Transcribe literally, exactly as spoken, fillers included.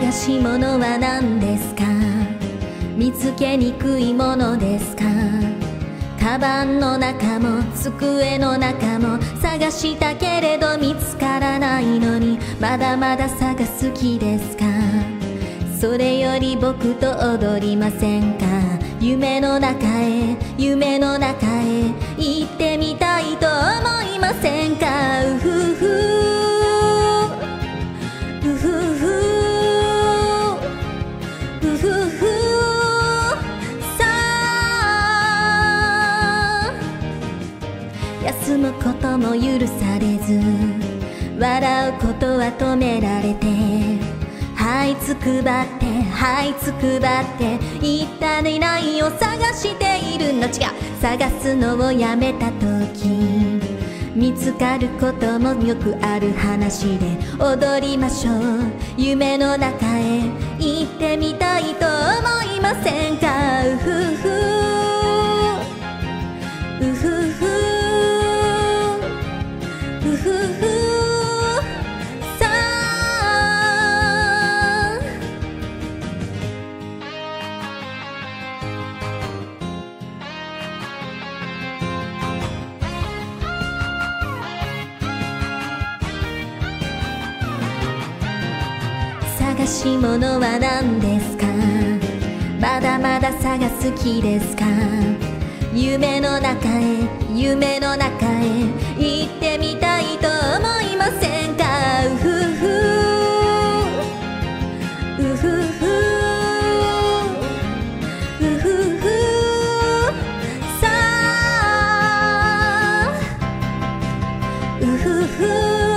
探し物は何ですか？見つけにくいものですか？カバンの中も机の中も探したけれど見つからないのに、まだまだ探す気ですか？それより僕と踊りませんか？夢の中へ夢の中へ行ってみたいと思いませんか？うふふうふふうふふさあ休むことも許されず、笑うことは止められて、はいつくばってはいつくばって一体いないを探しているの。違う、探すのをやめた時見つかることもよくある話で、踊りましょう夢の中へ行ってみたいと思いませんか？うふふうふふうふふさあ探し物は何ですか？まだまだ探す気ですか？夢の中へ夢の中へ行ってみたいと思いませんか？うふふうふふうふふさあうふふ